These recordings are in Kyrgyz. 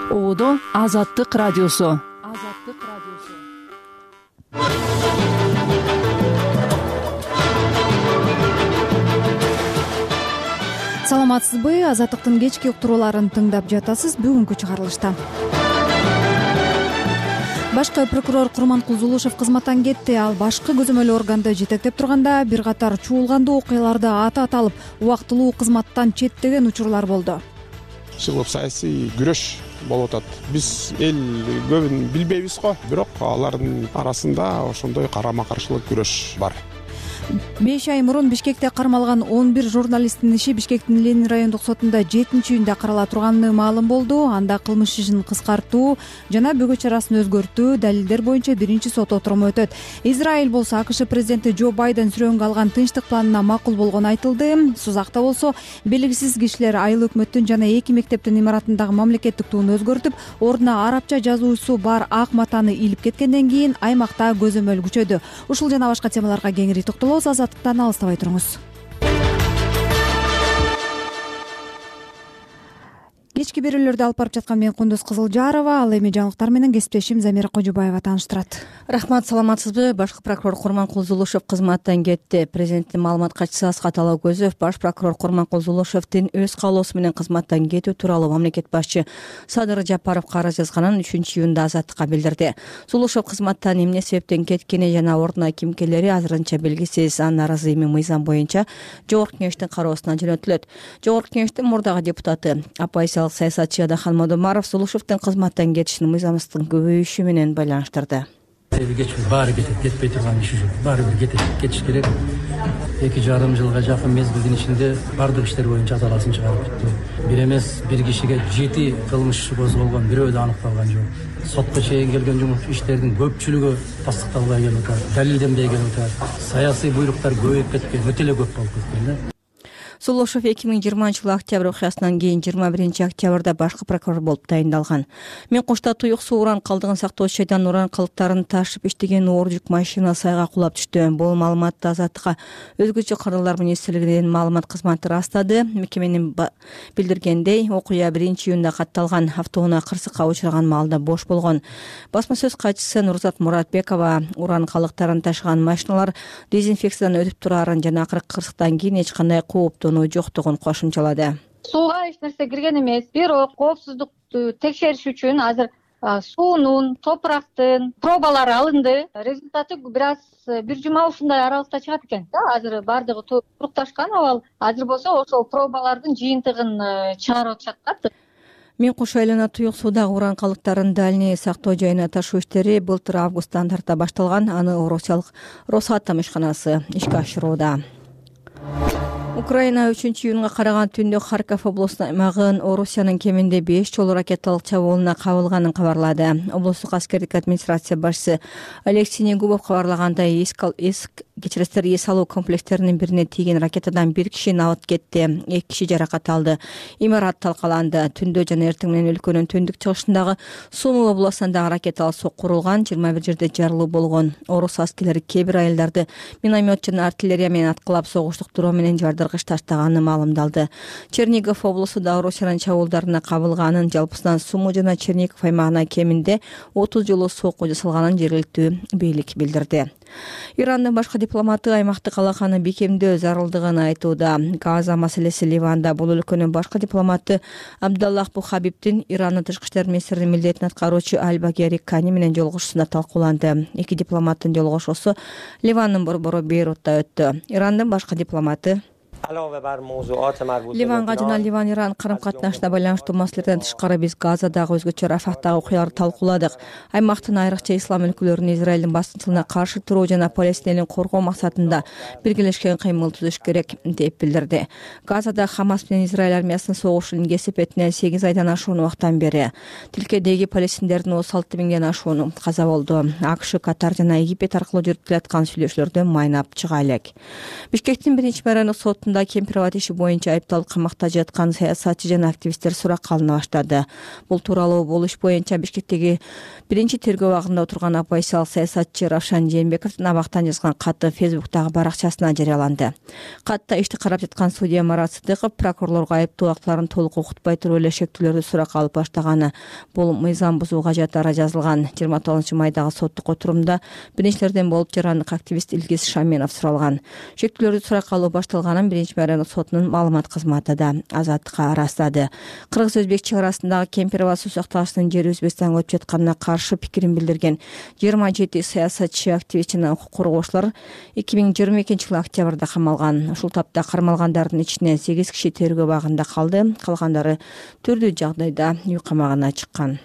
Оодо Азаттык радиосу. Саламатсызбы? Азаттыктын кечки уктурууларын тыңдап жатасыз. Бүгүнкү чыгарылышта башкы прокурор Курманкул Зулушев кызматтан кетти. Ал башкы көзөмөл органды жетектеп турганда бир катар чуулгандуу окуяларды ата-ата алып, убактылуу кызматтан четтеген учурлар болду. Чыгып саясий күрөш болуп атат. Биз эл көбүн билбейбиз го, бирок алардын арасында ошондой карама-каршылык күрөш бар. 5 ай мурун Бишкекте кармалган 11 журналисттин иши Бишкектин Ленин райондук сотунда 7-июнда карала турганы маалым болду. Анда кылмыш ишин кыскартуу жана бөгөт чарасын өзгөртүү далилдер боюнча биринчи сот отуруму өтөт. Израиль болсо АКШ президенти Джо Байден сүрөнгө алган тынчтык планына макул болгону айтылды. Сузакта болсо белгисиз кишилер айыл өкмөттүн жана 2 мектептин имаратындагы мамлекеттик туун өзгөртүп, ордуна арабча жазуусу бар ак матаны илип кеткенден кийин аймакта көзөмөл күчөдү. Ушул жана башка темаларга кеңири токтолобуз. Азаттыктан алыстабай туруңуз. Кечки берүүлөрдү алып барып жаткан мен Кундуз Кызылжарова, ал эми жаңылыктар менен кесиптешим Замира Кожубаева тааныштырат. Рахмат, саламатсызбы? Башкы прокурор Курманкул Зулушев кызматтан кетти. Президенттин маалымат катчысы Аскат Алагөзов баш прокурор Курманкул Зулушевдин өз каалоосу менен кызматтан кетүү тууралуу мамлекет башчы Садыр Жапаровго арыз жазганын 3-июнда Азаттыкка билдирди. Зулушев кызматтан эмне себептен кеткени жана ордуна ким келери азырынча белгисиз. Анын арызы эми мыйзам боюнча Жогорку кеңештин кароосуна жөнөтүлөт. Жогорку кеңештин мурдагы депутаты оппозициялык саясатчы Адахан Модомаров Зулушевдин кызматтан кетишин мыйзамсыздыктын көбөйүшү менен байланыштырды. Баары кетет, кетпей турган иши жок. Баары бир кетиш керек. 2,5 жылга жакын мезгилдин ичинде бардык иштер боюнча жазаласын чыгарып бүттү. Бир эмес, бир кишиге 7 кылмыш козголгон, бирөө да аныкталган жок. Сотко чейин келген жумуш иштердин көпчүлүгү тастыкталбай келип атат, далилденбей келип атат. Саясий буйруктар көбөйүп кеткен, өтө эле көп болуп кеткен да. Зулушев 2020 октябрь окуясынан кийин 21-октябрда башкы прокурор болуп тайындалган. Мен кошто туюк суу уран калдыгын сактоочу жайдан уран калдыктарын ташып иштеген оор жүк машина сайга кулап түштү. Бул маалыматты Азаттыкка өзгөчө кырдаалдар министрлигинин маалымат кызматы ырастады. Мекеменин билдиргендей, окуя 1-июнда катталган. Автоунаа кырсыкка учураган маалда бош болгон. Басма сөз катчысы Нурзат Муратбекова уран калдыктарын ташыган машиналар дезинфекциядан өтүп турарын жана акыркы кырсыктан кийин эч кандай кооптуу жоктугун кошумчалады. Сууга эч нерсе кирген эмес. Бирок коопсуздукту текшериш үчүн азыр суунун, топурактын пробалары алынды. Результаты бир жума ушундай аралыкта чыгат экен. Азыр бардыгы турукташкан абал. Азыр болсо ошол пробалардын жыйынтыгын чыгарып атышат. Мен кош айлана туюк суудагы уран калдыктарын дальний сактоо жайына ташуу иштери былтыр августтан тарта башталган. Аны Орусиялык Росатом ишканасы ишке ашырууда. Украина 3-июнга караган түндө Харьков облусунун аймагын Орусиянын кеминде 5 жолу ракеталык чабуулуна кабылганын кабарлады. Облустук аскердик администрация башчысы Алексей Негубов кабарлагандай, эс алуу комплекстеринин бирине тийген ракетадан 1 киши набыт кетти, 2 киши жаракат алды. Имарат талкаланды. Түндө жана эртең менен өлкөнүн түндүк чыгышындагы Сумы областындагы ракеталык сокку урулган, 21 жерде жарылуу болгон. Орус аскерлери кээ бир айылдарды миномет жана артиллерия менен аткылап согуштуктуруу менен жардыргыч таштаганы маалымдалды. Чернигов облусу да Орусиянын чабуулдарына кабылганын, жалпысынан Сумы жана Чернигов аймагына кеминде 30 жолу сокку жасалганын жергиликтүү бийлик билдирди. Ирандын башкы дипломаты аймактык алаканы бекемдөө зарылдыгын айтууда. Газа маселеси Ливанда. Бул өлкөнүн башкы дипломаты Абдаллах Бухабибдин Ирандын тышкы иштер министринин милдетин аткаруучу Аль-Багери Кани менен жолугушуусунда талкууланды. Эки дипломаттын жолугушуусу Ливандын борбору Бейрутта өттү. Ирандын башкы дипломаты Ливанга жана Ливан-Иран карым-катнашына байланыштуу маселелерден тышкары биз Газадагы өзгөчө Рафахтагы окуяларды талкууладык. Аймактын айрыкча ислам өлкөлөрүнүн Израилдин басынчылыгына каршы туруу жана Палестина элин коргоо максатында биргелешкен кыймыл түзүш керек деп билдирди. Газада Хамас менен Израиль армиясынын согушунун кесипетинен 8 айдан ашуун убакыттан бери тилкедеги палестиндердин 36 миңден ашууну каза болду. АКШ, Катар жана Египет аркылуу жүрүп жаткан сүйлөшүүлөрдөн майнап чыга элек. Бишкектин 1-мэрайындык сотунда сотунда Кемпирабад иши боюнча айыпталып камакта жаткан саясатчы жана активисттер суракка алына баштады. Бул тууралуу бул иш боюнча Бишкектеги биринчи тергөө абагында отурган оппозициялык саясатчы Равшан Жээнбековдун абактан жазган каты Фейсбуктагы баракчасына жарыяланды. Катта ишти карап жаткан судья Марат Сыдыков прокурорлорго айыптуу актыларын толук окутпай туруп эле шектүүлөрдү суракка алып баштаганы. Бул мыйзам бузууга жатары жазылган. 29 майдагы соттук отурумда биринчилерден болуп жарандык активист Илгиз Шаменов суралган. Шектүүлөрдү суракка алуу башталганын биринчи райондук сотунун маалымат кызматы да Азаттыкка ырастады. Кыргыз-өзбек чек арасындагы Кемпирабад суу сактагычынын жери Өзбекстанга өтүп жатканына каршы пикирин билдирген 27 саясатчы, активист жана укук коргоочулар 2022-жылы октябрда камалган. Ушул тапта кармалгандардын ичинен 8 киши тергөө абагында калды. Калгандары түрдүү жагдайда үй камагына чыккан.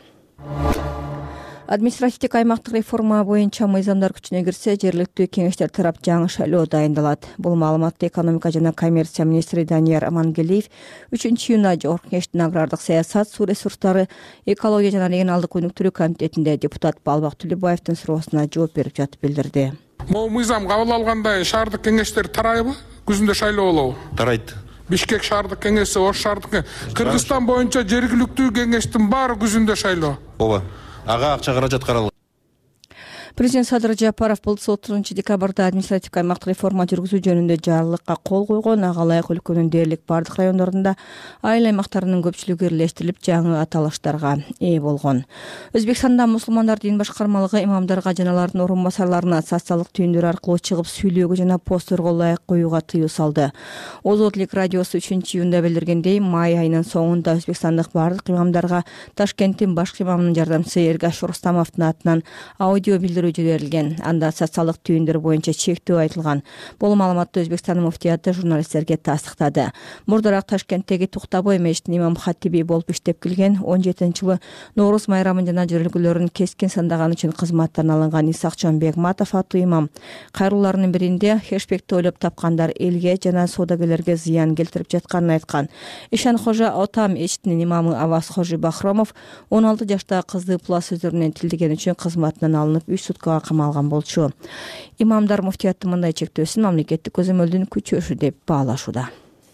Административдик аймактык реформа боюнча мыйзамдар күчүнө кирсе, жергиликтүү кеңештер тарап жаңы шайлоо дайындалат. Бул маалыматты экономика жана коммерция министри Данияр Амангелиев 3-июнда Жогорку Кеңештин агрардык саясат, суу ресурстары, экология жана регионалдык өнүктүрүү комитетинде депутат Балбак Түлөбаевдин суроосуна жооп берип жатып билдирди. Могу мыйзам кабыл алгандай шаардык кеңештер тарайбы? Күзүндө шайлоо болобу? Тарайт. Бишкек шаардык кеңеши, Ош шаардык, Кыргызстан боюнча жергиликтүү кеңештин баары күзүндө шайлоо. Ооба. Ага акча каражат каралган. Президент Садыр Жапаров бул 30 декабрда административдик аймактык реформа жүргүзүү жөнүндө жарлыкка кол койгон. Ага ылайык өлкөнүн дээрлик бардык райондорунда айыл аймактарынын көпчүлүгү бирлештирилип жаңы аталыштарга ээ болгон. Өзбекстанда мусулмандар дин башкармалыгы имамдарга жана алардын орун басарларына социалдык түйүндөр аркылуу чыгып сүйлөөгө жана постерго ылайык коюуга тыюу салды. Озодлик радиосу 3-июнда билдиргендей, май айынын соңунда Өзбекстандык бардык имамдарга Ташкенттин башкы имамынын жардамчысы Эргаш Рустамовдун атынан аудио жиберилген. Анда социалдык түйүндөр боюнча чектөө айтылган. Бул маалыматты Өзбекстандын муфтияты журналисттерге тастыктады. Мурдараак Ташкенттеги Туктабой мечитинин имам хатиби болуп иштеп келген 17-жылы Нооруз майрамын жана жөрөлгөлөрүн кескин сандаган үчүн кызматтан алынган Исакчон Бегматов аттуу имам кайрылууларынын биринде хэшбекти ойлоп тапкандар элге жана соодагерлерге зыян келтирип жатканын айткан. Ишан Кожа Отам мечитинин имамы Аваз Хожи Бахромов 16 жаштагы кызды пула сөздөрүнөн тилдеген үчүн кызматынан алынып 3 суткага камалган болчу. Имамдар муфтияттын мындай чектөөсүн мамлекеттик көзөмөлдүн күчөшү деп баалашууда.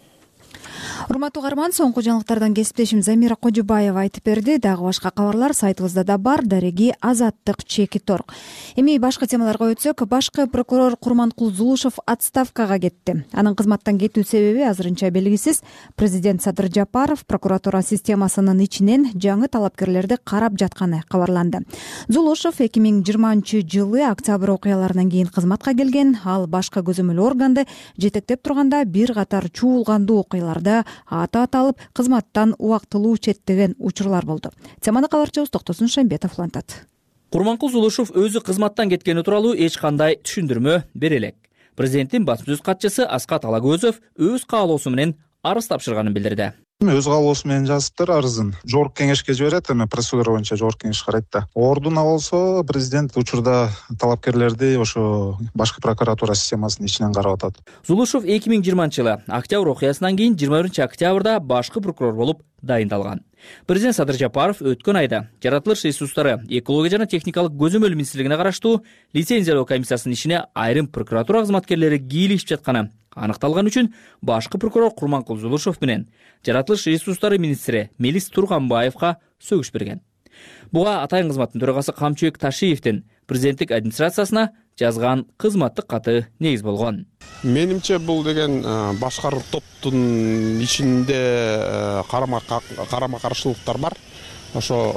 Урматтуу угарман, соңку жаңылыктардан кесиптешим Замира Кожубаева айтып берди. Дагы башка кабарлар сайтыбызда да бар. Дареги Азаттык /.org. Эми башка темаларга өтсөк, башкы прокурор Курманкул Зулушев отставкага кетти. Анын кызматтан кетүү себеби азырынча белгисиз. Президент Садыр Жапаров прокуратура системасынын ичинен жаңы талапкерлерди карап жатканы кабарланды. Зулушев 2020-жылы октябрь окуяларынан кийин кызматка келген. Ал башкы көзөмөл органды жетектеп турганда бир катар чуулгандуу окуяларда аты аталып, кызматтан убактылуу четтеген учурлар болду. Теманы кабарчыбыз Токтосун Шембетов улантат. Курманкул Зулушев өзү кызматтан кеткени тууралуу эч кандай түшүндүрмө бере элек. Президенттин басма сөз катчысы Аскат Алагөзов өз каалоосу менен арыз тапшырганын билдирди. Өз каалоосу менен жазыптыр арызын. Жогорку кеңешке жиберет, эми процедура боюнча жогорку кеңеш карайт да. Ордуна болсо президент учурда талапкерлерди ошо башкы прокуратура системасынын ичинен карап атат. Зулушев 2020-жылы октябрь окуясынан кийин 21-октябрда башкы прокурор болуп дайындалган. Президент Садыр Жапаров өткөн айда жаратылыш ресурстары, экология жана техникалык көзөмөл министрлигине караштуу лицензиялоо комиссиясынын ишине айрым прокуратура кызматкерлери кийлигишип жатканы аныкталган үчүн башкы прокурор Курманкул Зулушев менен жаратылыш ресурстары министри Мелис Турганбаевга сөгүш берген. Буга атайын кызматтын төрагасы Камчыбек Ташиевдин президенттик администрациясына жазган кызматтык каты негиз болгон. Менимче бул деген башкаруу топтун ичинде карама каршылыктар бар. Ошо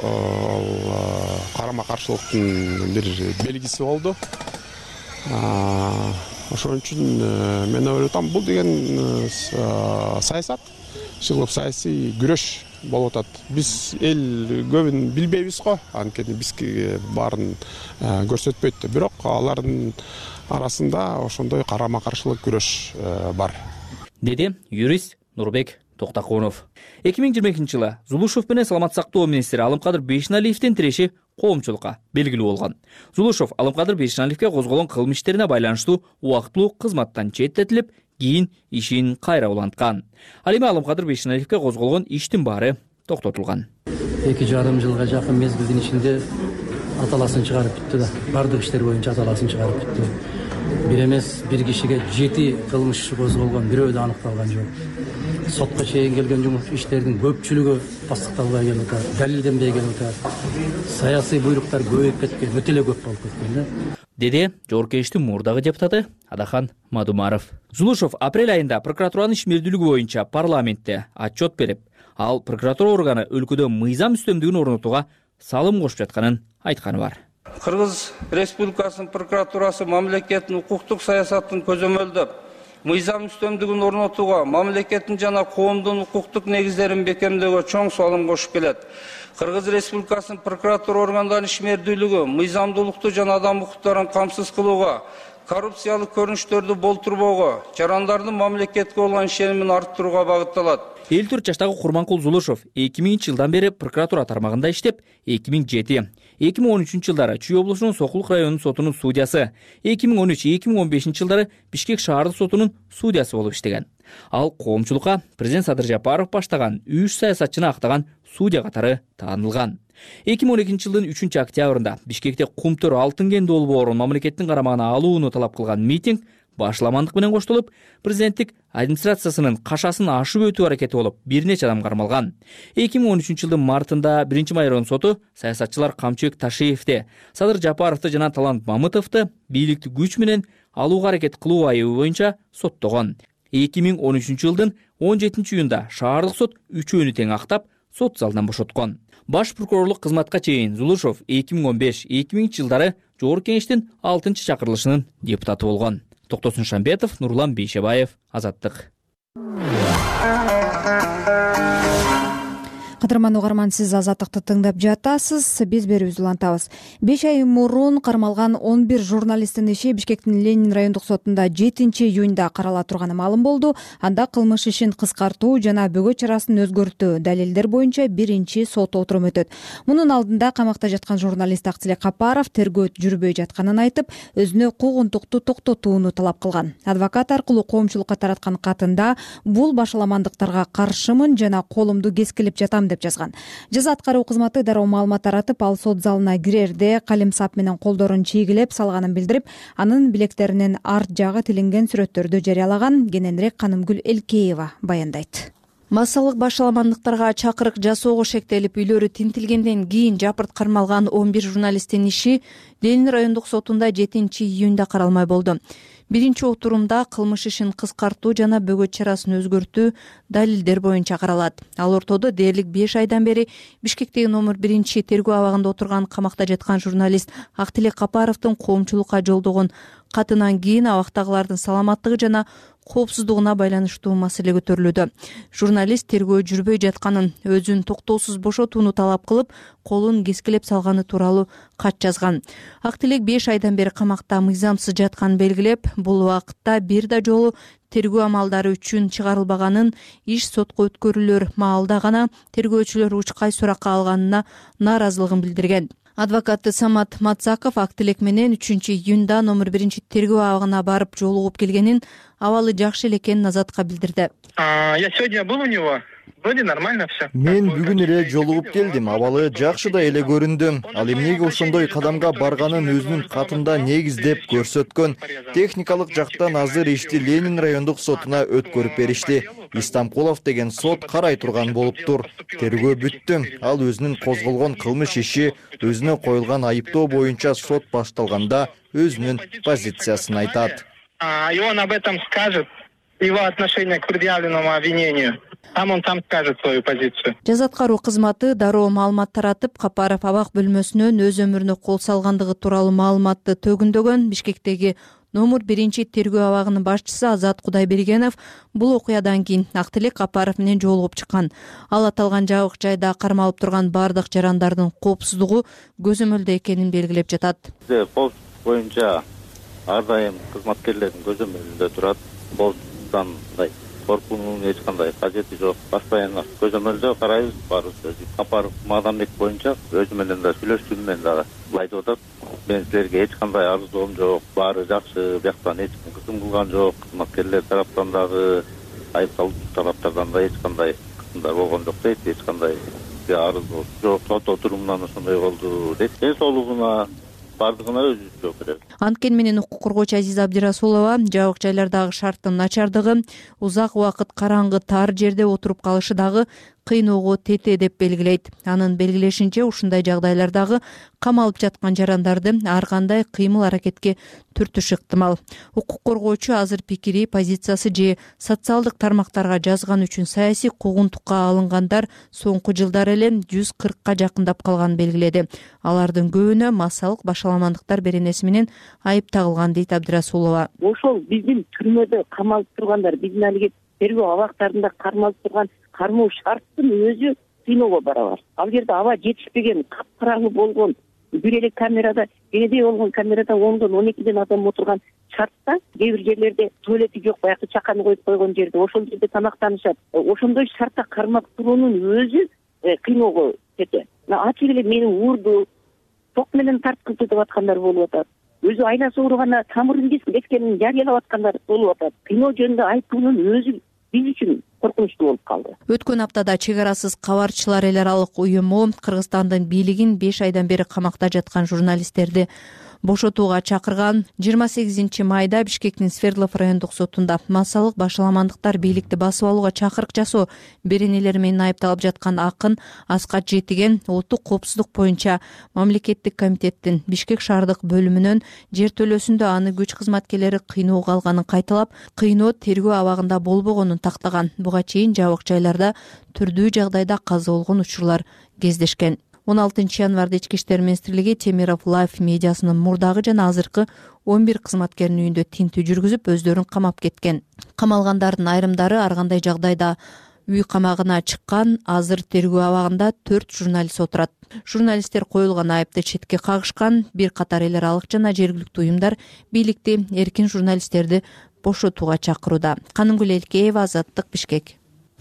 карама каршылыктын бир белгиси болду. Ошон үчүн мен ойлойм, бул деген саясат, чыгылып саясий күрөш болуп атат. Биз эл көбүн билбейбиз го, анткени бизге баарын көрсөтпөйт. Бирок алардын арасында ошондой карама каршылык күрөш бар, деди юрист Нурбек Токтакунов. 2022-жылы Зулушев менен саламат сактоо министри Алымкадыр Бейшеналиевдин тиреши коомчулукка белгилүү болгон. Зулушев Алымкадыр Бейшеналиевге козголгон кылмыш иштерине байланыштуу убактылуу кызматтан четтетилип, кийин ишин кайра уланткан. Ал эми Алымкадыр Бейшеналиевге козголгон иштин баары токтотулган. 2,5 жылга жакын мезгилдин ичинде аталасын чыгарып бүттү да. Бардык иштер боюнча аталасын чыгарып бүттү. бир эмес бир кишиге 7 кылмыш козголгон, бирөө да аныкталган жок. Сотко чейин келген жумуш иштердин көпчүлүгү тастыкталбай келип атат, далилденбей келип атат. Саясий буйруктар көбөйүп кеткен, өтө эле көп болуп кеткен да, деди Жогорку Кеңештин мурдагы депутаты Адахан Мадумаров. Зулушов апрель айында прокуратуранын ишмердүүлүгү боюнча парламентте отчет берип, ал прокуратура органы өлкөдө мыйзам үстөмдүгүн орнотууга салым кошуп жатканын айтканы бар. Кыргыз Республикасынын прокуратурасы мамлекеттин укуктук саясатын көзөмөлдөп, мыйзам үстөмдүгүн орнотууга, мамлекеттин жана коомдун укуктук негиздерин бекемдөөгө чоң салым кошуп келет. Кыргыз Республикасынын прокуратура органдарынын ишмердүүлүгү мыйзамдуулукту жана адам укуктарын камсыз кылууга, коррупциялык көрүнүштөрдү болтурбоого, жарандардын мамлекетке болгон ишенимин арттырууга багытталат. 54 жаштагы Курманкул Зулушов 2000-жылдан бери прокуратура тармагында иштеп, 2007-2013 жылдары Чүй облусунун Сокулук районунун сотунун судьясы, 2013-2015 жылдары Бишкек шаардык сотунун судьясы болуп иштеген. Ал коомчулукка президент Садыр Жапаров баштаган 3 саясатчыны актаган судья катары таанылган. 2012 жылдын 3 октябрында Бишкекте Кумтөр алтын кенди долбоорун мамлекеттин карамагына алууну талап кылган митинг башламандык менен коштолуп, президенттик администрациясынын кашасын ашып өтүү аракети болуп, бир нече адам кармалган. 2013 жылдын мартында 1-Май район соту саясатчылар Камчыбек Ташиевди, Садыр Жапаровду жана Талант Мамытовду бийликти күч менен алууга аракет кылуу айыбы боюнча соттогон. 2013 жылдын 17 июнда шаардык сот үчөөнү тең актап, сот залынан бошоткон. Баш прокурорлук кызматка чейин Зулушов 2015-2000 жылдары Жогорку Кеңештин 6-чакырылышынын депутаты болгон. Токтосун Шамбетов, Нурлан Бейшебаев, Азаттык. Кадырман угарман, сиз Азаттыкты тыңдап жатасыз. Биз берүүбүздү улантабыз. 5 ай мурун кармалган 11 журналисттин иши Бишкектин Ленин райондук сотунда 7-июнда карала турганы маалым болду. Анда кылмыш ишин кыскартуу жана бөгөө чарасын өзгөртүү далилдер боюнча 1-чи сот отурум өтөт. Мунун алдында камакта жаткан журналист Актилек Капаров тергөө жүрбөй жатканын айтып, өзүнө куугунтукту токтотууну талап кылган. Адвокат аркылуу коомчулукка тараткан катында бул башаламандыктарга каршымын жана колумду кескилип жатам деп жазган. Жаза аткаруу кызматы дароо маалымат таратып, ал сот залына кирерде калем сап менен колдорун чийгилеп салганын билдирип, анын билектеринин арт жагы тилинген сүрөттөрдү жарыялаган. Кененирээк Канымгүл Элкеева баяндайт. Массалык башаламандыктарга чакырык жасоого шектелип, үйлөрү тинтилгенден кийин жапырт кармалган 11 журналисттин иши Ленин райондук сотунда 7-июнда каралмай болду. Биринчи отурумда кылмыш ишин кыскартуу жана бөгөө чарасын өзгөртүү далилдер боюнча каралат. Ал ортодо дээрлик 5 айдан бери Бишкектеги номер 1 тергөө абагында отурган камакта жаткан журналист Актилек Капаровдун коомчулукка жолдогон катынан кийин абактагылардын саламаттыгы жана коопсуздугуна байланыштуу маселе көтөрүлүүдө. Журналист тергөө жүрбөй жатканын, өзүн токтоосуз бошотууну талап кылып, колун кескилеп салганы тууралуу кат жазган. Актилек 5 айдан бери камакта мыйзамсыз жатканын белгилеп, бул убакытта бир да жолу тергөө амалдары үчүн чыгарылбаганын, иш сотко өткөрүлөр маалда гана тергөөчүлөр учкай суракка алганына нааразылыгын билдирген. Адвокаты Самат Мацаков Актилек менен 3-июнда номер 1 тергөө абагына барып жолугуп келгенин, абалы жакшы эле экенин Азатка билдирди. Я сегодня был у него. Вроде нормально все. Мен бүгүн эле жолугуп келдим. Абалы жакшы да эле көрүндү. Ал эмнеге ошондой кадамга барганын өзүнүн катында негиздеп көрсөткөн. Техникалык жактан азыр ишти Ленин райондук сотуна өткөрүп беришти. Истамкулов деген сот карай турган болуптур. Тергөө бүттү. Ал өзүнүн козголгон кылмыш иши, өзүнө коюлган айыптоо боюнча сот башталганда өзүнүн позициясын айтат. И он об этом скажет, его отношение к предъявленному обвинению. Там скажет свою позицию. Жаза аткаруу кызматы дароо маалымат таратып, Капаров абак бөлмөсүнөн өз өмүрүнө кол салгандыгы тууралуу маалыматты төгүндөгөн. Бишкектеги номер 1 тергөө абагынын башчысы Азат Кудайбергенов бул окуядан кийин Актилек Капаров менен жолугуп чыккан. Ал аталган жабык жайда кармалып турган бардык жарандардын коопсуздугу көзөмөлдө экенин белгилеп жатат. Пост боюнча ар дайым кызматкерлердин көзөмөлүндө турат. Посттан коркуунун эч кандай кажети жок. Постоянно көзөмөлдө карайбыз баарыбыз. Капаров Мадамбек боюнча өзү менен да сүйлөшкүнүмөн дагы айтып атат. Мен силерге эч кандай арыздоом жок, баары жакшы, бияктан эч ким кысым кылган жок. Кызматкерлер тараптан дагы айыпталуучу тараптардан да эч кандай кысымдар болгон жок дейт. Эч кандай арыз жок. Сот отурумунан ошондой болду дейт. Ден соолугуна бардыгына өзүбүз жооп беребиз. Анткени менен укук коргоочу Азиза Абдирасулова жабык жайлардагы шарттын начардыгы, узак убакыт караңгы тар жерде отуруп калышы дагы кыйноого тете деп белгилейт. Анын белгилешинче, ушундай жагдайлардагы камалып жаткан жарандарды ар кандай кыймыл аракетке түртүш ыктымал. Укук коргоочу азыр пикири, позициясы же социалдык тармактарга жазган үчүн саясий куугунтукка алынгандар соңку жылдары эле 140ка жакындап калганын белгиледи. Алардын көбүнө массалык башаламандыктар беренеси менен айып тагылган, дейт Абдирасулова. Ошол биздин түрмөдө камалып тургандар, биздин алиги тергөө абактарында кармалып турган кармоо шарттын өзү кыйноого барабар. Ал жерде аба жетишпеген, капкараңгы болгон, бир эле камерада, кенедей болгон камерада 10-12 адам отурган шартта, кээ бир жерлерде туалети жок, баягы чаканы коюп койгон жерде ошол жерде тамактанышат. Ошондой шартта кармап туруунун өзү кыйноого тете. Ачык эле мени уурду, ток менен тарткызды деп аткандар болуп атат. Өзү айласы ооругана тамырын кесип экенин жарыялап аткандар болуп атат. Кыйноо жөнүндө айыптоонун өзү биз үчүн коркунучтуу болуп калды. Өткөн аптада чек арасыз кабарчылар эл аралык уюму Кыргызстандын бийлигин 5 айдан бери камакта жаткан журналисттерди бошотууга чакырган. 28 майда Бишкектин Свердлов райондук сотунда массалык башаламандыктар бийликти басып алууга чакырык жасоо беренелери менен айыпталып жаткан акын Аскат Жетиген улуттук коопсуздук боюнча мамлекеттик комитеттин Бишкек шаардык бөлүмүнөн жер төлөөсүндө аны күч кызматкерлери кыйноого алганын кайталап, кыйноо тергөө абагында болбогонун тактаган. Буга чейин жабык жайларда түрдүү жагдайда каза болгон учурлар кездешкен. 16 январда Ички иштер министрлиги Темиров Лайф медиасынын мурдагы жана азыркы 11 кызматкеринин үйүндө тинтүү жүргүзүп, өздөрүн камап кеткен. Камалгандардын айрымдары ар кандай жагдайда үй камагына чыккан. Азыр тергөө абагында 4 журналист отурат. Журналисттер коюлган айыпты четке кагышкан. Бир катар эл аралык жана жергиликтүү уюмдар бийликти эркин журналисттерди бошотууга чакырууда. Канымгүл Элкеева, Азаттык, Бишкек.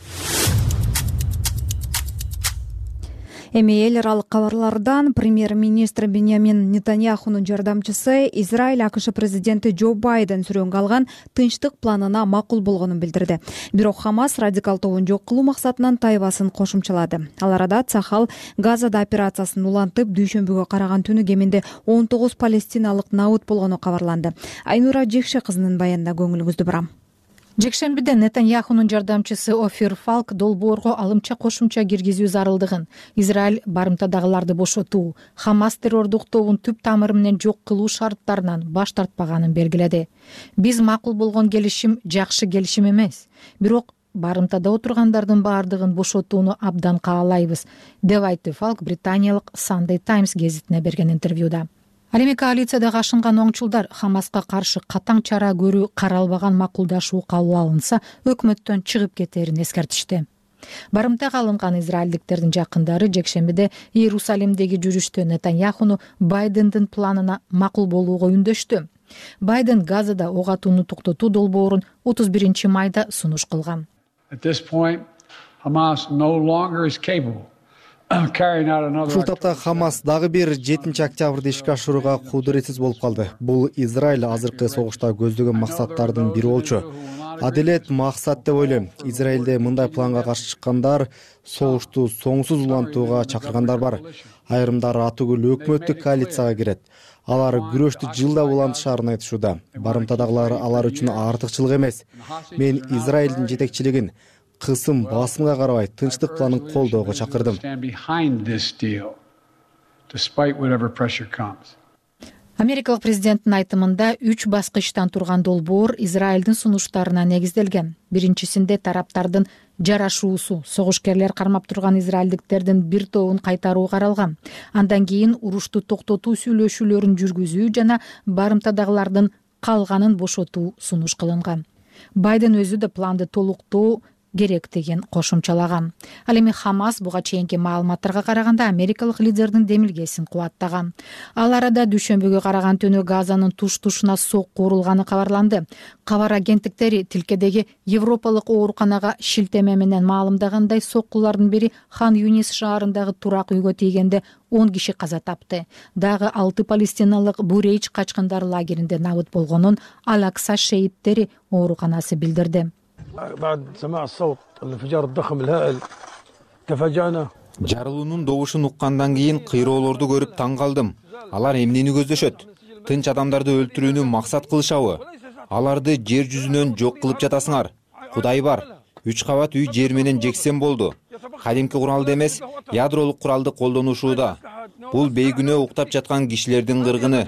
Эми эл аралык кабарлардан премьер-министр Беньямин Нетаньяхунун жардамчысы Израиль АКШ президенти Джо Байден сүрөнгө алган тынчтык планына макул болгонун билдирди. Бирок Хамас радикал тобун жок кылуу максатынан тайбасын кошумчалады. Ал арада Цахал Газада операциясын улантып, дүйшөмбүгө караган түнү кеминде 19 палестиналык набыт болгону кабарланды. Айнура Жекше кызынын баянына көңүлүңүздү бурам. Жекшембиде Нетаньяхунун жардамчысы Офир Фалк долбоорго алымча кошумча киргизүү зарылдыгын, Израиль барымтадагыларды бошотуу, Хамас террордук тобун түп тамыры менен жок кылуу шарттарынан баш тартпаганын белгиледи. Биз макул болгон келишим жакшы келишим эмес, бирок барымтада отургандардын баардыгын бошотууну абдан каалайбыз, деп айтты Фалк британиялык Sunday Times гезитине берген интервьюда. Ал эми коалициядагы ашынган оңчулдар Хамаска каршы катаң чара көрүү каралбаган макулдашуу кабыл алынса, өкмөттөн чыгып кетерин эскертишти. Барымтага алынган израилдиктердин жакындары жекшембиде Иерусалимдеги жүрүштө Нетаньяхуну Байдендин планына макул болууга үндөштү. Байден Газада ок атууну токтотуу долбоорун 31 майда сунуш кылган. Ушул тапта Хамас дагы бир 7-октябрда ишке ашырууга кудуретсиз болуп калды. Бул Израиль азыркы согушта көздөгөн максаттардын бири болчу. Адилет максат деп ойлойм. Израилде мындай планга каршы чыккандар согушту соңсуз улантууга чакыргандар бар. Айрымдары атүгүл өкмөттүк коалицияга кирет. Алар күрөштү жылдап улантышаарын айтышууда. Барымтадагылар алар үчүн артыкчылык эмес. Мен Израилдин жетекчилигин кысым басымга карабай тынчтык планын колдоого чакырдым. Америкалык президенттин айтымында 3 баскычтан турган долбоор Израилдин сунуштарына негизделген. Биринчисинде тараптардын жарашуусу, согушкерлер кармап турган израилдиктердин бир тобун кайтаруу каралган. Андан кийин урушту токтотуу сүйлөшүүлөрүн жүргүзүү жана барымтадагылардын калганын бошотуу сунуш кылынган. Байден өзү да планды толуктоо керек деген кошумчалаган. Ал эми Хамас буга чейинки маалыматтарга караганда америкалык лидердин демилгесин кубаттаган. Ал арада дүйшөмбүгө караган түнү Газанын туш-тушуна сокку урулганы кабарланды. Кабар агенттиктери тилкедеги Европалык ооруканага шилтеме менен маалымдагандай соккулардын бири Хан Юнис шаарындагы турак үйгө тийгенде 10 киши каза тапты. Дагы 6 палестиналык Бурейч качкындар лагеринде набыт болгонун Ал-Акса шейиттери ооруканасы билдирди. Жарылуунун добушун уккандан кийин кыйроолорду көрүп таң калдым. Алар эмнени көздөшөт? Тынч адамдарды өлтүрүүнү максат кылышабы? Аларды жер жүзүнөн жок кылып жатасыңар. Кудай бар. 3 кабат үй жер менен жексен болду. Кадимки куралды эмес, ядролук куралды колдонушууда. Бул бейгүнөө уктап жаткан кишилердин кыргыны.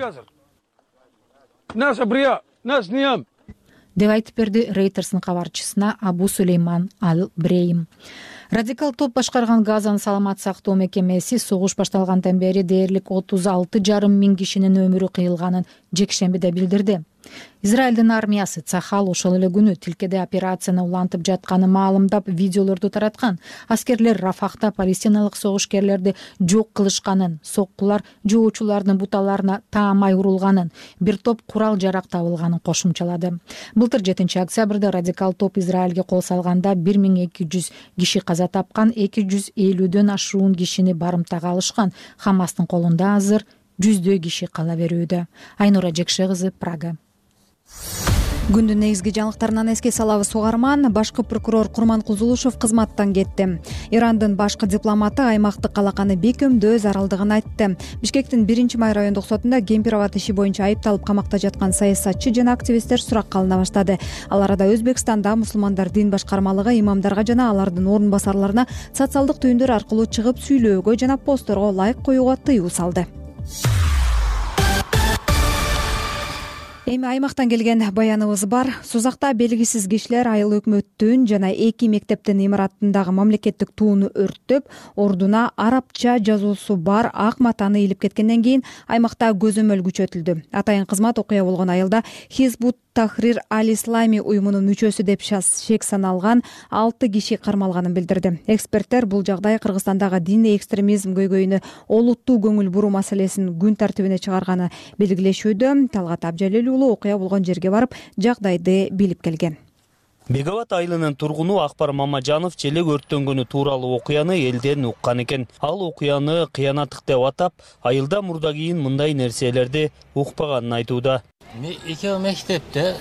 деп айтып берди Рейтерстин кабарчысына Абу Сулейман Ал-Брейим. Радикал топ башкарган Газанын саламат сактоо мекемеси согуш башталгандан бери дээрлик 36,5 миң кишинин өмүрү кыйылганын жекшембиде билдирди. Израилдин армиясы Цахал ошол эле күнү тилкеде операцияны улантып жатканы маалымдап видеолорду тараткан. Аскерлер Рафахта палестиналык согушкерлерди жок кылышканын, соккулар жоочулардын буталарына таамай урулганын, бир топ курал жарак табылганын кошумчалады. Былтыр 7-октябрда радикал топ Израилге кол салганда 1200 киши каза тапкан, 250дөн ашуун кишини барымтага алышкан. Хамастын колунда азыр 100 киши кала берүүдө. Айнура Жекше кызы, Прага. Күндүн негизги жаңылыктарынан эске салабыз угарман. Башкы прокурор Курман Кузулушев кызматтан кетти. Ирандын башкы дипломаты аймактык калаканы бекемдөө зарылдыгын айтты. Бишкектин 1-май райондук сотунда Кемпироват иши боюнча айыпталып камакта жаткан саясатчы жана активисттер суракка алына баштады. Ал арада Өзбекстанда мусулмандар дин башкармалыгы имамдарга жана алардын орун басарларына социалдык түйүндөр аркылуу чыгып сүйлөөгө жана постторго лайк коюуга тыюу салды. Эми аймактан келген баяныбыз бар. Сузакта белгисиз кишилер айыл өкмөттүн жана 2 мектептин имаратындагы мамлекеттик тууну өрттөп, ордуна арабча жазуусу бар ак матаны илип кеткенден кийин аймакта көзөмөл күчөтүлдү. Атайын кызмат окуя болгон айылда Хизбут Тахрир Аль-Ислами уюмунун мүчөсү деп шек саналган 6 киши кармалганын билдирди. Эксперттер бул жагдай Кыргызстандагы диний экстремизм көйгөйүнө олуттуу көңүл буруу маселесин күн тартибине чыгарганы белгилешүүдө. Талгат Абжалел окуя болгон жерге барып, жагдайды билип келген. Беговат айылынын тургуну Акбар Мамажанов желек өрттөнгөнү тууралуу окуяны элден уккан экен. Ал окуяны кыянаттык деп атап, айылда мурда кийин мындай нерселерди укпаганын айтууда. Экөө мектепте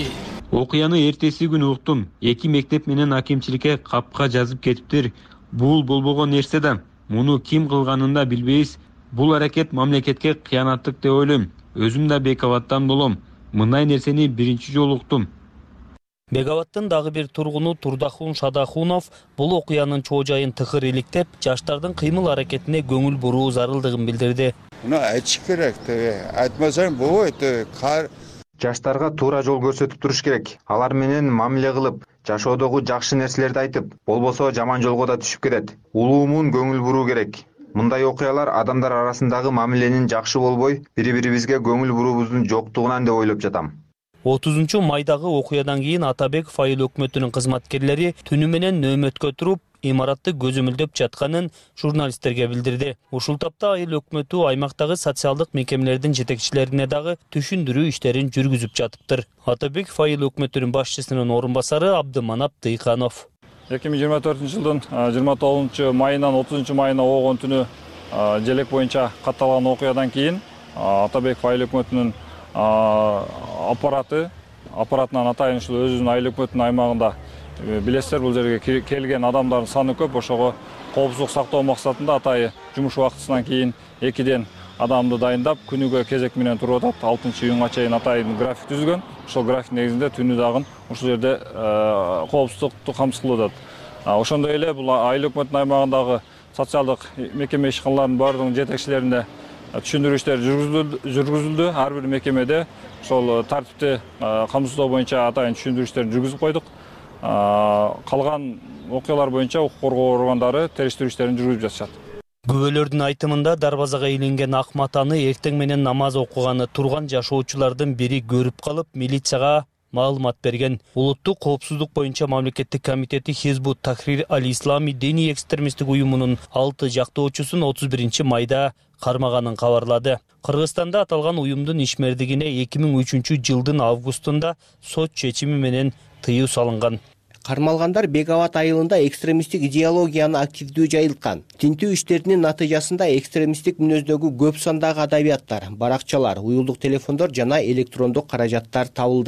окуяны эртеси күнү уктум. 2 мектеп менен акимчиликке капка жазып кетиптир. Бул болбогон нерсе да. Муну ким кылганын да билбейбиз. Бул аракет мамлекетке кыянаттык деп ойлойм. Өзүм да Беговаттан болом. Мындай нерсени биринчи жолу уктум. Беговаттын дагы бир тургуну Турдахун Шадахунов бул окуянын чоо жайын тыкыр иликтеп, жаштардын кыймыл аракетине көңүл буруу зарылдыгын билдирди. Муну айтыш керек, айтмасаң болбойт. Жаштарга туура жол көрсөтүп туруш керек. Алар менен мамиле кылып, жашоодогу жакшы нерселерди айтып, болбосо жаман жолго да түшүп кетет. Улуумун көңүл буруу керек. Мындай окуялар адамдар арасындагы мамиленин жакшы болбой, бири-бирибизге көңүл буруубуздун жоктугунан деп ойлоп жатам. 30-майдагы окуядан кийин Атабеков айыл өкмөтүнүн кызматкерлери түнү менен нөөмөткө туруп, имаратты көзөмөлдөп жатканын журналисттерге билдирди. Ушул тапта айыл өкмөтү аймактагы социалдык мекемелердин жетекчилерине дагы түшүндүрүү иштерин жүргүзүп жатыптыр. Атабеков айыл өкмөтүнүн башчысынын орун басары Абдыманап Дыйканов. 2024-жылдын 29 майынан 30 майына болгон түнү желек боюнча катталган окуядан кийин Атабеков айыл өкмөтүнүн аппаратынан атайын ушул өзүнүн айыл өкмөтүнүн аймагында билесиздер, бул жерге келген адамдардын саны көп. Ошого коопсуздук сактоо максатында атайын жумуш убактысынан кийин 2ден адамды дайындап, күнүгө кезек менен туруп атат. 6-июнга чейин атайын график түзүлгөн. Ошол график негизинде түнү дагы ушул жерде коопсуздукту камсыз кылып атат. Ошондой эле бул айыл өкмөтүнүн аймагындагы социалдык мекеме ишканаларынын баардыгынын жетекчилерине түшүндүрүү иштери жүргүзүлдү. Ар бир мекемеде ошол тартипти камсыздоо боюнча атайын түшүндүрүү иштерин жүргүзүп койдук. Калган окуялар боюнча укук коргоо органдары териштирүү иштерин жүргүзүп жатышат. Күбөлөрдүн айтымында дарбазага илинген ак матаны эртең менен намаз окуганы турган жашоочулардын бири көрүп калып, милицияга маалымат берген. Улуттук коопсуздук боюнча мамлекеттик комитети Хизбут Тахрир Аль-Ислами диний экстремисттик уюмунун 6 жактоочусун 31-майда кармаганын кабарлады. Кыргызстанда аталган уюмдун ишмердигине 2003-жылдын августунда сот чечими менен тыюу салынган. Кармалгандар Беговат айылында экстремисттик идеологияны активдүү жайылткан. Тинтүү иштеринин натыйжасында экстремисттик мүнөздөгү көп сандагы адабияттар, баракчалар, уюлдук телефондор жана электрондук каражаттар табылды.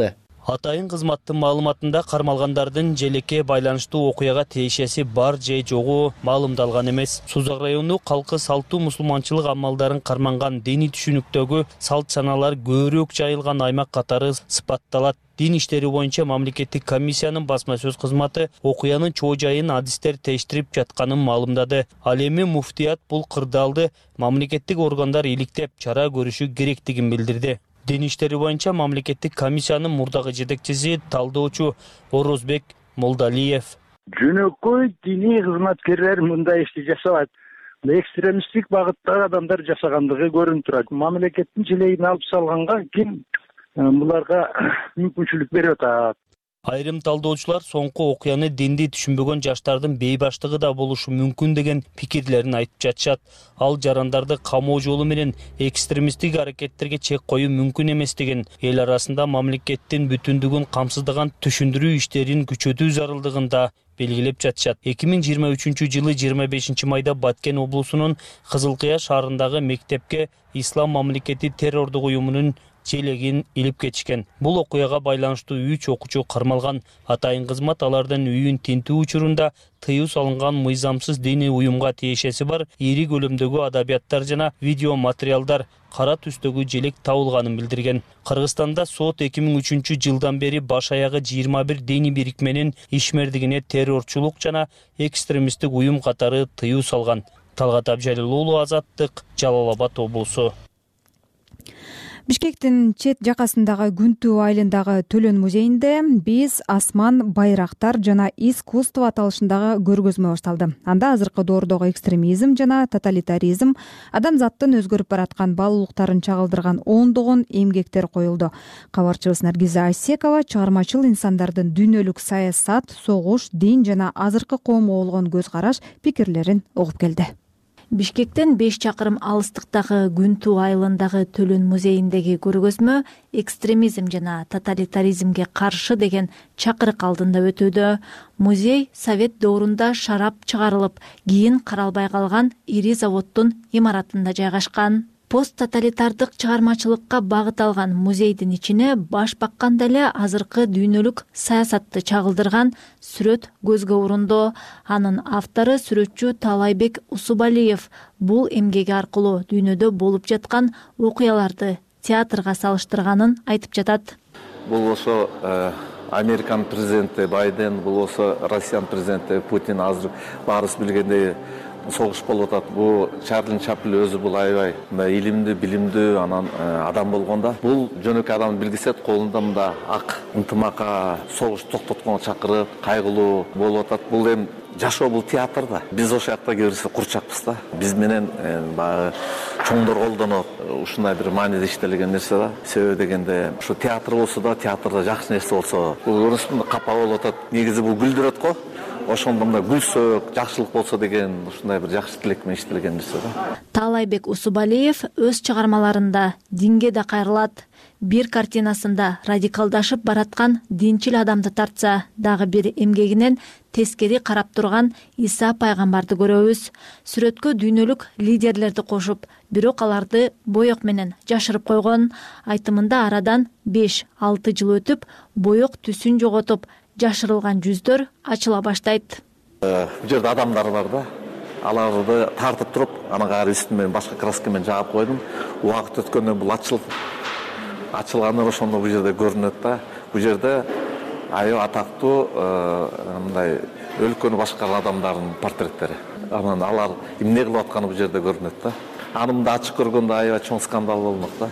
Атайын кызматтын маалыматында кармалгандардын желекке байланыштуу окуяга тиешеси бар же жогу маалымдалган эмес. Сузак району калкы салтуу мусулманчылык амалдарын карманган диний түшүнүктөгү салт саналар көбүрөөк жайылган аймак катары сыпатталат. Дин иштери боюнча мамлекеттик комиссиянын басма сөз кызматы окуянын чоо жайын адистер тештирип жатканын маалымдады. Ал эми муфтият бул кырдаалды мамлекеттик органдар иликтеп чара көрүшү керектигин билдирди. Дин иштери боюнча мамлекеттик комиссиянын мурдагы жетекчиси талдоочу Орозбек Молдалиев. Жөнөкөй диний кызматкерлер мындай ишти жасабайт. Экстремисттик багыттагы адамдар жасагандыгы көрүнүп турат. Мамлекеттин желегин алып салганга ким буларга мүмкүнчүлүк берип атат. Айрым талдоочулар соңку окуяны динди түшүнбөгөн жаштардын бейбаштыгы да болушу мүмкүн деген пикирлерин айтып жатышат. Ал жарандарды камоо жолу менен экстремисттик аракеттерге чек коюу мүмкүн эместигин, эл арасында мамлекеттин бүтүндүгүн камсыздаган түшүндүрүү иштерин күчөтүү зарылдыгын да белгилеп жатышат. 2023-жылы 25 майда Баткен облусунун Кызыл Кыя шаарындагы мектепке Ислам мамлекети террордук уюмунун желегин илип кетишкен. Бул окуяга байланыштуу 3 окуучу кармалган. Атайын кызмат алардын үйүн тинтүү учурунда тыюу салынган мыйзамсыз диний уюмга тиешеси бар ири көлөмдөгү адабияттар жана видео материалдар кара түстөгү желек табылганын билдирген. Кыргызстанда сот 2003-жылдан бери баш аягы 21 диний бирикменин ишмердигине террорчулук жана экстремисттик уюм катары тыюу салган. Талгат Абжалил уулу, Азаттык, Жалал Абад облусу. Бишкектин чет жакасындагы Күнтүү айылындагы Төлөн музейинде биз асман, байрактар жана искусство аталышындагы көргөзмө башталды. Анда азыркы доордогу экстремизм жана тоталитаризм, адамзаттын өзгөрүп бараткан баалуулуктарын чагылдырган ондогон эмгектер коюлду. Кабарчыбыз Наргиза Айсекова чыгармачыл инсандардын дүйнөлүк саясат, согуш, дин жана азыркы коомго болгон көз караш, пикирлерин угуп келди. Бишкектен 5 чакырым алыстыктагы Күнтүү айылындагы Төлөн музейиндеги көргөзмө экстремизм жана тоталитаризмге каршы деген чакырык алдында өтүүдө. Музей Совет доорунда шарап чыгарылып, кийин каралбай калган ири заводдун имаратында жайгашкан. Посттоталитардык чыгармачылыкка багыт алган музейдин ичине баш бакканда эле азыркы дүйнөлүк саясатты чагылдырган сүрөт көзгө урунду. Анын автору сүрөтчү Таалайбек Усубалиев бул эмгеги аркылуу дүйнөдө болуп жаткан окуяларды театрга салыштырганын айтып жатат. Бул ошо Американын президенти Байден, бул ошо Россиянын президенти Путин, азыр баарыбыз билгендей согуш болуп атат. Бул Чарлин Чаплин өзү бул аябай илимдүү, билимдүү анан адам болгондо, бул жөнөкөй адамдын билгисет колунда мында ак ынтымакка, согуш токтотконго чакырып, кайгылуу болуп атат. Бул эми жашоо, бул театр да. Биз ошол жакта кебирсе курчакпыз да. Биз менен баягы чоңдор колдонот. Ушундай бир мааниде иштелген нерсе да. Себеби дегенде, ушу театр болсо да, театрда жакшы нерсе болсо, бул көрүнүштү капа болуп атат. Негизи бул күлдүрөт го. Ошондо мында күлсөк, жакшылык болсо деген ушундай бир жакшы тилек менен иштелген нерсе да. Таалайбек Усубалиев өз чыгармаларында динге да кайрылат. Бир картинасында радикалдашып бараткан динчил адамды тартса, дагы бир эмгегинен тескери карап турган Иса пайгамбарды көрөбүз. Сүрөткө дүйнөлүк лидерлерди кошуп, бирок аларды боек менен жашырып койгон. Айтымында арадан 5-6 жыл өтүп, боек түсүн жоготуп, жашырылган жүздөр ачыла баштайт. Бул жерде адамдар бар да. Аларды тартып туруп, анан кайра үстүн менен башка краска менен жаап койдум. Убакыт өткөндөн бул ачылганы ошондо бул жерде көрүнөт да. Бул жерде аябай атактуу мындай өлкөнү башкарган адамдардын портреттери. Анан алар эмне кылып атканы бул жерде көрүнөт да. Аны мында ачык көргөндө аябай чоң скандал болмок да.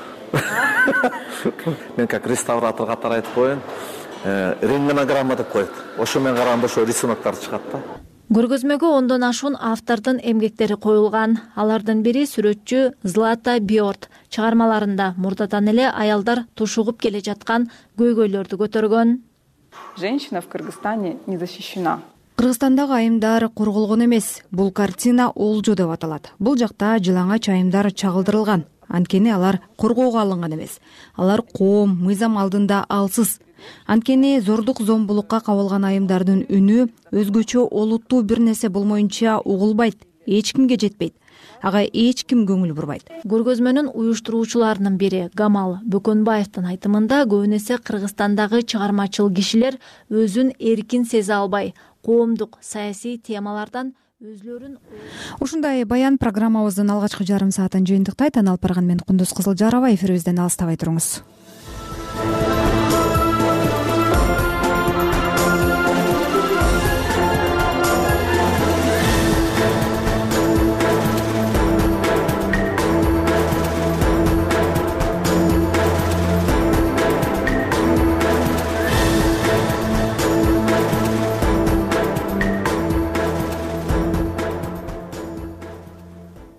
Мен как реставратор катары айтып коеюн, рентгенограмма деп коет. Ошо менен караганда ошо рисуноктор чыгат да. Көргөзмөгө 10дон ашуун автордун эмгектери коюлган. Алардын бири сүрөтчү Злата Биорт. Чыгармаларында мурдадан эле аялдар тушугуп келе жаткан көйгөйлөрдү көтөргөн. Женщина в Кыргызстане не защищена. Кыргызстандагы айымдар корголгон эмес. Бул картина олжо деп аталат. Бул жакта жылаңач айымдар чагылдырылган. Анткени алар коргоого алынган эмес. Алар коом, мыйзам алдында алсыз. Анткени зордук зомбулукка кабылган айымдардын үнү өзгөчө олуттуу бир нерсе болмоюнча угулбайт. эч кимге жетпейт, ага эч ким көңүл бурбайт. Көргөзмөнүн уюштуруучуларынын бири Гамал Бөкөнбаевдин айтымында көбүн эсе Кыргызстандагы чыгармачыл кишилер өзүн эркин сезе албай, коомдук саясий темалардан өзлөрүн. Ушундай баян программабыздын алгачкы жарым саатын жыйынтыктайт. Аны алып барган мен Кундуз Кызылжарова. Эфирибизден алыстабай туруңуз.